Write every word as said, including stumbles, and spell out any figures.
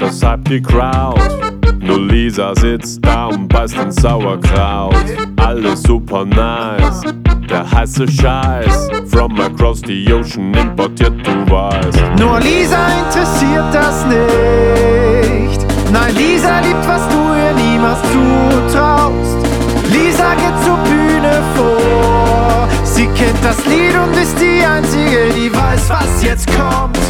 das hype die Crowd. Nur Lisa sitzt da und beißt in Sauerkraut. Alles super nice, der heiße Scheiß. From across the ocean importiert, du weißt. Nur Lisa interessiert das nicht. Nein, Lisa liebt, was du ihr niemals zutraust. Lisa geht zur Bühne vor. Sie kennt das Lied und ist die Einzige, die weiß, was jetzt kommt.